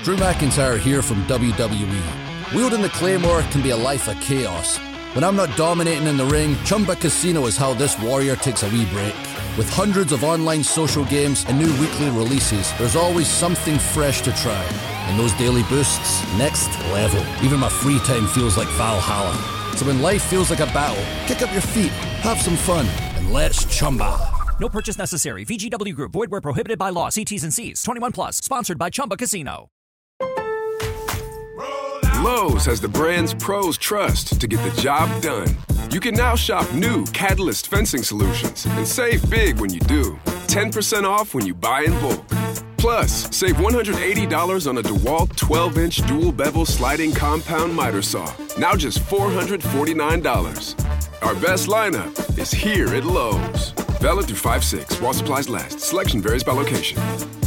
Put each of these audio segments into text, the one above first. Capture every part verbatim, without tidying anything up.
Drew McIntyre here from W W E. Wielding the Claymore can be a life of chaos. When I'm not dominating in the ring, Chumba Casino is how this warrior takes a wee break. With hundreds of online social games and new weekly releases, there's always something fresh to try. And those daily boosts, next level. Even my free time feels like Valhalla. So when life feels like a battle, kick up your feet, have some fun, and let's Chumba. No purchase necessary. V G W Group. Void where prohibited by law. See T's and C's. twenty-one plus. Sponsored by Chumba Casino. Lowe's has the brands pros trust to get the job done. You can now shop new Catalyst fencing solutions and save big when you do. ten percent off when you buy in bulk. Plus, save one hundred eighty dollars on a DeWalt twelve-inch dual bevel sliding compound miter saw. Now just four hundred forty-nine dollars. Our best lineup is here at Lowe's. Valid through five six while supplies last. Selection varies by location.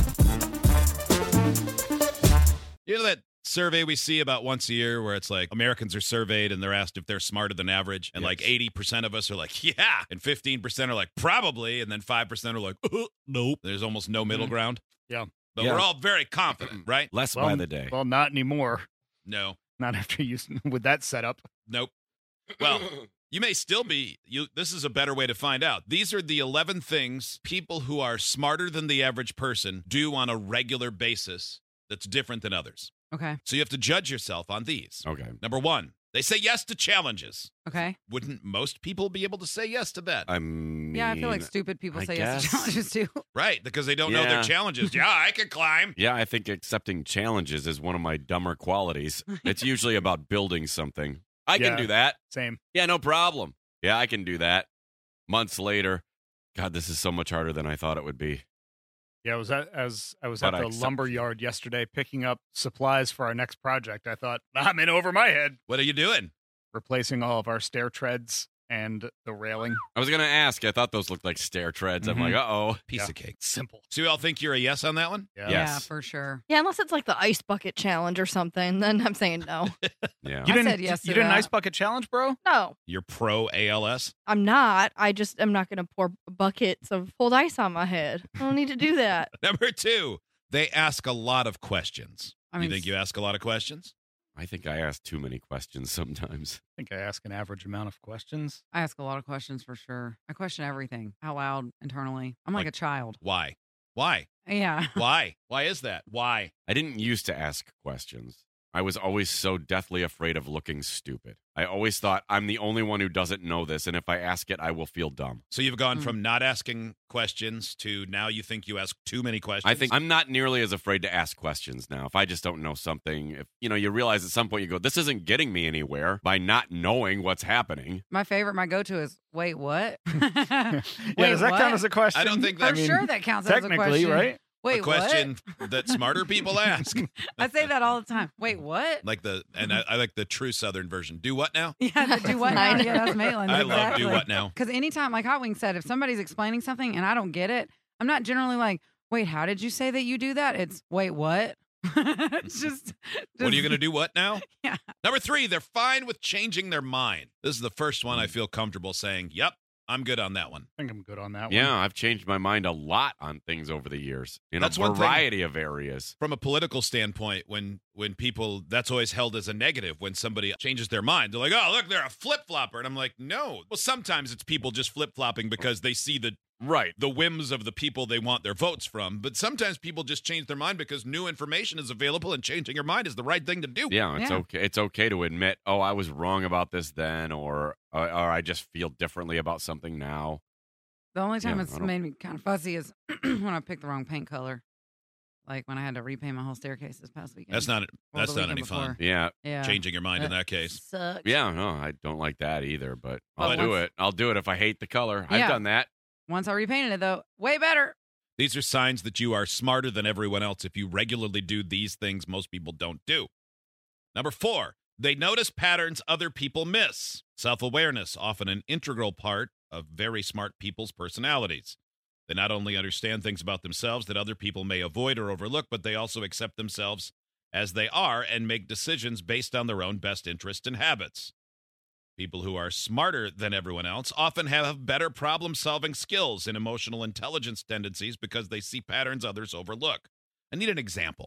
You know that survey we see about once a year where it's like Americans are surveyed and they're asked if they're smarter than average, and yes. like eighty percent of us are like, yeah, and fifteen percent are like, probably, and then five percent are like, uh, nope. There's almost no middle ground. Yeah. But yeah. we're all very confident, right? Less well, by the day. Well, not anymore. No. Not after you, with that setup. Nope. Well, you may still be. You. This is a better way to find out. These are the eleven things people who are smarter than the average person do on a regular basis that's different than others. Okay. So you have to judge yourself on these. Okay. Number one, they say yes to challenges. Okay. Wouldn't most people be able to say yes to that? I mean, yeah, I feel like stupid people I say guess. yes to challenges too. Right, because they don't know Yeah. their challenges. Yeah, I can climb. Yeah, I think accepting challenges is one of my dumber qualities. It's usually about building something. I Yeah. can do that. Same. Yeah, no problem. Yeah, I can do that. Months later, God, this is so much harder than I thought it would be. Yeah, I was at, as I was But at I the accept- lumber yard yesterday picking up supplies for our next project. I thought, I'm in over my head. What are you doing? Replacing all of our stair treads and the railing. I was going to ask. I thought those looked like stair treads. I'm Mhm. like, uh-oh. Piece Yeah. of cake. Simple. So you all think you're a yes on that one? Yeah. Yes. Yeah, for sure. Yeah, unless it's like the ice bucket challenge or something, then I'm saying no. Yeah. You I didn't, said yes you to did an that. ice bucket challenge, bro? No, You're pro A L S? I'm not. I just am not going to pour buckets of cold ice on my head. I don't need to do that. Number two, they ask a lot of questions. I mean, you think you ask a lot of questions? I think I ask too many questions sometimes. I think I ask an average amount of questions. I ask a lot of questions for sure. I question everything out loud internally. I'm like, Like- a child. Why? Why? Yeah. Why? Why is that? Why? I didn't used to ask questions. I was always so deathly afraid of looking stupid. I always thought I'm the only one who doesn't know this, and if I ask it, I will feel dumb. So you've gone Mm. from not asking questions to now you think you ask too many questions? I think I'm not nearly as afraid to ask questions now. If I just don't know something, if you know, you realize at some point you go, this isn't getting me anywhere by not knowing what's happening. My favorite, my go-to is, wait, what? Yeah, Wait, does that what? count as a question? I don't think For that- I mean, sure that counts as a technically, question. right? Wait, a question what? that smarter people ask. I say that all the time. Wait, what? Like the and I, I like the true Southern version. Do what now? Yeah, the do what now? I Yeah, that's Maitland. I exactly. love do what now. Because anytime, like Hot Wings said, if somebody's explaining something and I don't get it, I'm not generally like, wait, how did you say that you do that? It's, wait, what? It's just, just. What are you going to do? What now? Yeah. Number three, they're fine with changing their mind. This is the first one I feel comfortable saying, yep, I'm good on that one. I think I'm good on that Yeah, one. I've changed my mind a lot on things over the years in That's a one thing. variety of areas. From a political standpoint, when when people, that's always held as a negative when somebody changes their mind. They're like, oh, look, they're a flip-flopper. And I'm like, no. Well, sometimes it's people just flip-flopping because they see the Right. the whims of the people they want their votes from. But sometimes people just change their mind because new information is available, and changing your mind is the right thing to do. Yeah, it's Yeah. okay. It's okay to admit, oh, I was wrong about this then, or or, or I just feel differently about something now. The only time Yeah, it's I don't- made me kind of fussy is when I picked the wrong paint color. Like when I had to repaint my whole staircase this past weekend. That's not Or that's the not any weekend fun. before. Yeah, Yeah. Changing your mind in Uh, that case. Sucks. yeah, no, I don't like that either. But I'll But do once- it. I'll do it if I hate the color. Yeah. I've done that. Once I repainted it, though, way better. These are signs that you are smarter than everyone else if you regularly do these things most people don't do. Number four, they notice patterns other people miss. Self-awareness, often an integral part of very smart people's personalities. They not only understand things about themselves that other people may avoid or overlook, but they also accept themselves as they are and make decisions based on their own best interests and habits. People who are smarter than everyone else often have better problem-solving skills and emotional intelligence tendencies because they see patterns others overlook. I need an example.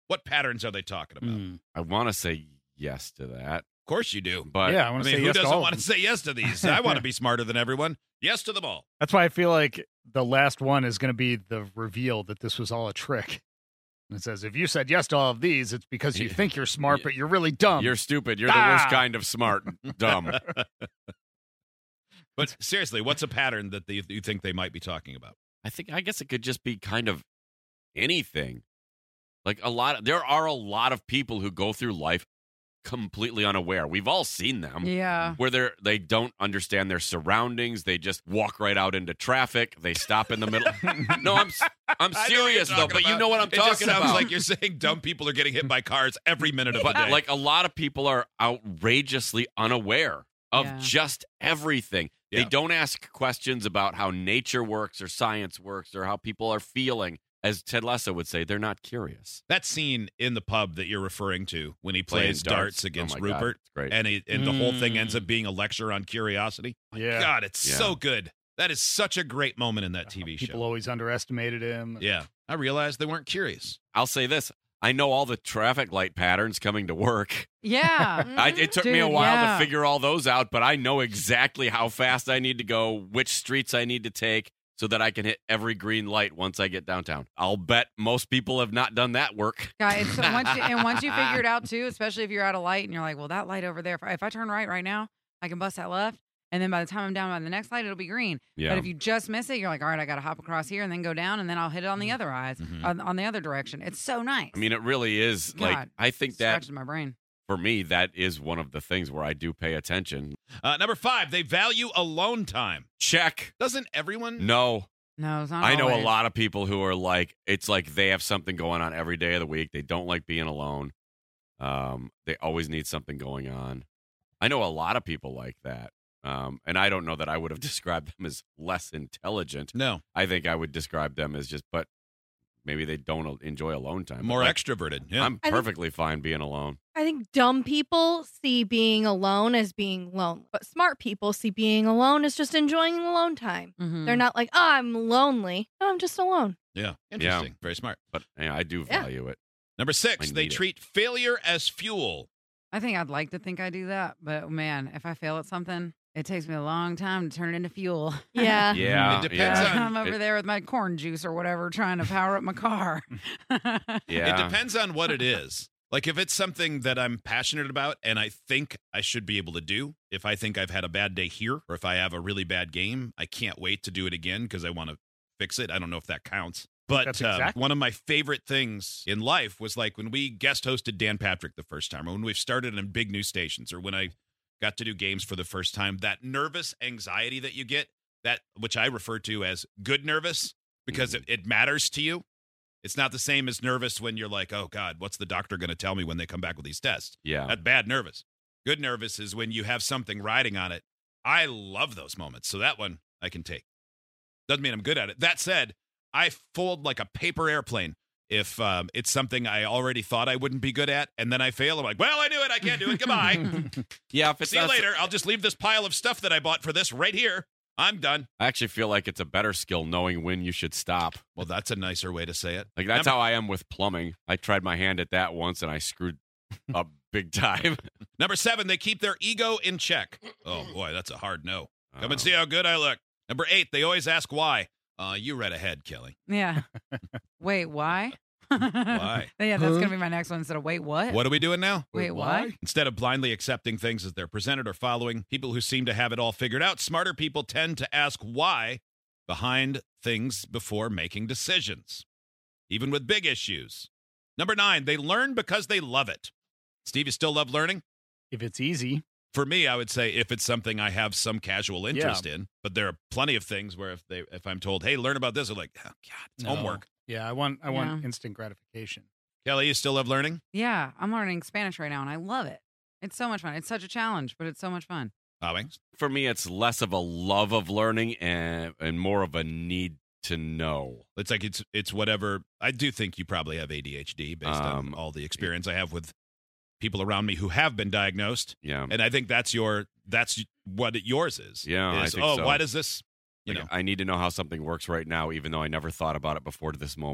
What patterns are they talking about? Mm. I want to say yes to that, Of course you do. but Yeah, I I want to mean, say who yes to doesn't all of want to them. say yes to these? I want to be smarter than everyone. Yes to them all. That's why I feel like the last one is going to be the reveal that this was all a trick. And it says, if you said yes to all of these, it's because you think you're smart, but you're really dumb. you're stupid. You're the worst Ah! kind of smart, dumb. But seriously, what's a pattern that they, you think they might be talking about? I think I guess it could just be kind of anything. Like a lot of, there are a lot of people who go through life completely unaware. We've all seen them. Yeah. Where they're they don't understand their surroundings. They just walk right out into traffic. They stop in the middle. No, I'm s- I'm I know what serious you're though. talking But you about. know what I'm It just talking sounds about. like you're saying dumb people are getting hit by cars every minute of But the day. like a lot of people are outrageously unaware of Yeah. just everything. They Yeah. don't ask questions about how nature works or science works or how people are feeling. As Ted Lasso would say, they're not curious. that scene in the pub that you're referring to when he Playing plays darts, against Oh my God, Rupert, it's great. and he, and the whole thing Mm. ends up being a lecture on curiosity. yeah. God, it's Yeah. so good. That is such a great moment in that T V People show. always underestimated him. Yeah, I realized they weren't curious. I'll say this. I know all the traffic light patterns coming to work. Yeah. I, it took me a Dude, while yeah. to figure all those out, but I know exactly how fast I need to go, which streets I need to take so that I can hit every green light once I get downtown. I'll bet most people have not done that work. Guys, so once you, and once you figure it out too, especially if you're at a light and you're like, well, that light over there, if I, if I turn right right now, I can bust that left. And then by the time I'm down by the next light, it'll be green. Yeah. But if you just miss it, you're like, all right, I got to hop across here and then go down and then I'll hit it on the other eyes, Mhm. on, on the other direction. It's so nice. I mean, it really is like, God, I think that scratches my brain. for me, that is one of the things where I do pay attention. Uh, number five, they value alone time. Check. Doesn't everyone? No. No, it's not I know a always. lot of people who are like, it's like they have something going on every day of the week. They don't like being alone. Um, they always need something going on. I know a lot of people like that. Um, and I don't know that I would have described them as less intelligent. No, I think I would describe them as just, but maybe they don't enjoy alone time. But, more like, extroverted. Yeah. I'm I think- perfectly fine being alone. I think dumb people see being alone as being lonely, but smart people see being alone as just enjoying alone time. Mhm. They're not like, oh, I'm lonely. No, I'm just alone. yeah, interesting. Very smart. But yeah, I do Yeah. value it. Number six, I they need it. treat failure as fuel. I think I'd like to think I do that, but man, if I fail at something, it takes me a long time to turn it into fuel. Yeah. Yeah. It depends yeah. on- I'm over It- there with my corn juice or whatever, trying to power up my car. Yeah. It depends on what it is. Like if it's something that I'm passionate about and I think I should be able to do, if I think I've had a bad day here or if I have a really bad game, I can't wait to do it again because I want to fix it. I don't know if that counts. But That's uh, exactly- one of my favorite things in life was like when we guest hosted Dan Patrick the first time or when we've started in big news stations or when I got to do games for the first time, that nervous anxiety that you get, that which I refer to as good nervous because it, it matters to you. It's not the same as nervous when you're like, oh, God, what's the doctor going to tell me when they come back with these tests? Yeah. That's bad nervous. Good nervous is when you have something riding on it. I love those moments. So that one I can take. Doesn't mean I'm good at it. That said, I fold like a paper airplane if um, it's something I already thought I wouldn't be good at, and then I fail. I'm like, well, I knew it. I can't do it. Goodbye. Yeah. If it's See you not- later. I'll just leave this pile of stuff that I bought for this right here. I'm done. I actually feel like it's a better skill knowing when you should stop. Well, that's a nicer way to say it. Like that's Number- how I am with plumbing. I tried my hand at that once and I screwed up big time. Number seven, they keep their ego in check. Oh, boy, that's a hard no. Come Um, and see how good I look. Number eight, they always ask why. Uh, you read ahead, Kelly. Yeah. Wait, why? Why? Yeah, that's gonna be my next one. Instead of wait, what? What are we doing now? Wait, what? Instead of blindly accepting things as they're presented or following people who seem to have it all figured out, smarter people tend to ask why behind things before making decisions, even with big issues. Number nine, they learn because they love it. Steve, you still love learning? If it's easy, For me, I would say if it's something I have some casual interest in, but there are plenty of things where if they if I'm told, hey, learn about this, I'm like, oh, God, it's no. homework. Yeah, I want I want Yeah. instant gratification. Kelly, you still love learning? Yeah, I'm learning Spanish right now, and I love it. It's so much fun. It's such a challenge, but it's so much fun. Ah, Wings? For me, it's less of a love of learning and and more of a need to know. It's like it's it's whatever. I do think you probably have A D H D based on Um, all the experience I have with people around me who have been diagnosed, Yeah. and I think that's your that's what yours is. Yeah, I is, think oh, so. why does this? You Like, know, I need to know how something works right now, even though I never thought about it before to this moment.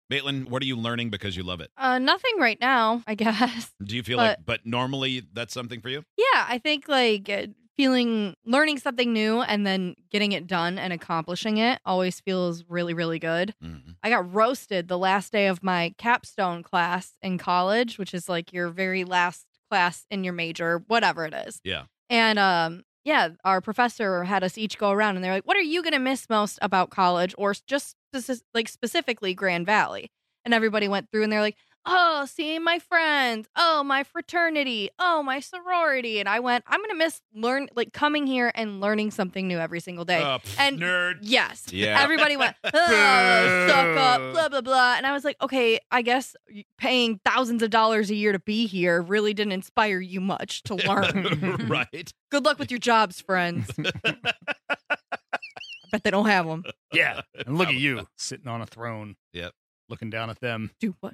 Maitland, what are you learning because you love it? Uh, nothing right now, I guess. Do you feel But- like, but normally that's something for you? Yeah, I think like uh, feeling, learning something new and then getting it done and accomplishing it always feels really, really good. Mm-hmm. I got roasted the last day of my capstone class in college, which is like your very last class in your major, whatever it is. Yeah. And um, yeah, our professor had us each go around and they're like, what are you going to miss most about college or just speci- like specifically Grand Valley? And everybody went through and they're like, oh, seeing my friends. Oh, my fraternity. Oh, my sorority. And I went, I'm going to miss learn like coming here and learning something new every single day. Uh, pff, and nerd. yes, Yeah. everybody went, oh, suck up, blah, blah, blah. And I was like, okay, I guess paying thousands of dollars a year to be here really didn't inspire you much to learn. Right. Good luck with your jobs, friends. I bet they don't have them. Yeah. And look at you sitting on a throne. Yep. Looking down at them. Do what?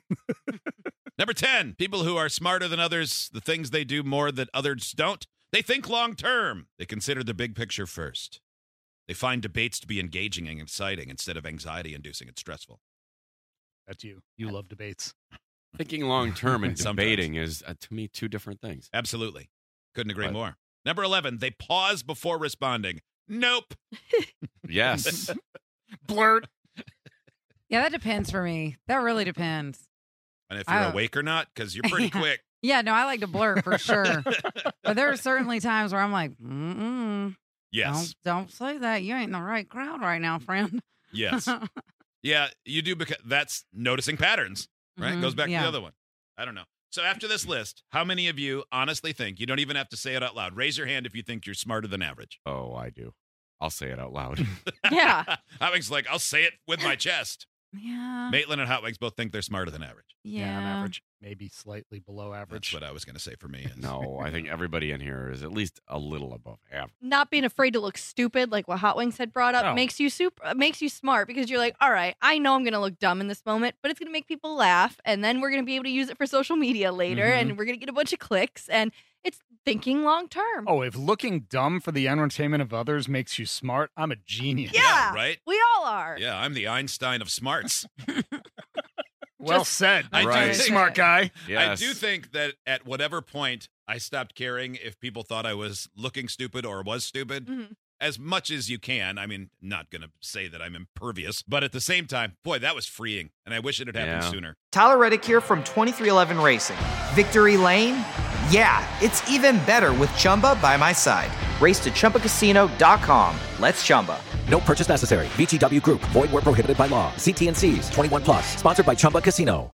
Number ten, people who are smarter than others, the things they do more that others don't. They think long term. They consider the big picture first. They find debates to be engaging and exciting instead of anxiety inducing and stressful. That's you. You love debates. Thinking long term and Sometimes. debating is, uh, to me, two different things. Absolutely. Couldn't agree Right. more. Number eleven, they pause before responding. Nope. Yes. Blurt. Yeah, that depends for me. That really depends. And if you're I- awake or not, because you're pretty quick. Yeah, no, I like to blurt for sure. But there are certainly times where I'm like, mm-mm, Yes. don't, don't say that. You ain't in the right crowd right now, friend. Yes. Yeah, you do because that's noticing patterns, right? Mhm, Goes back to yeah. the other one. I don't know. So after this list, how many of you honestly think, you don't even have to say it out loud, raise your hand if you think you're smarter than average. Oh, I do. I'll say it out loud. Yeah. Hotwing's like, I'll say it with my chest. Yeah. Maitland and Hotwings both think they're smarter than average. Yeah. I'm average. Maybe slightly below That's average. what I was going to say for me. Is, No, I think everybody in here is at least a little above average. Not being afraid to look stupid, like what Hot Wings had brought up, Oh. makes you super, makes you smart because you're like, all right, I know I'm gonna look dumb in this moment, but it's gonna make people laugh, and then we're gonna be able to use it for social media later, Mhm. and we're gonna get a bunch of clicks, and it's thinking long term. Oh, if looking dumb for the entertainment of others makes you smart, I'm a genius. Yeah. right? We all are. Yeah, I'm the Einstein of smarts. Well Just- said. I do Right. think- Smart guy. Yes. I do think that at whatever point I stopped caring if people thought I was looking stupid or was stupid, Mhm. as much as you can. I mean, not going to say that I'm impervious, but at the same time, boy, that was freeing, and I wish it had happened Yeah. sooner. Tyler Reddick here from twenty-three eleven Racing. Victory Lane? Yeah, it's even better with Chumba by my side. Race to Chumba Casino dot com. Let's Chumba. No purchase necessary. V G W Group. Void where prohibited by law. See T and C's. twenty-one plus. Sponsored by Chumba Casino.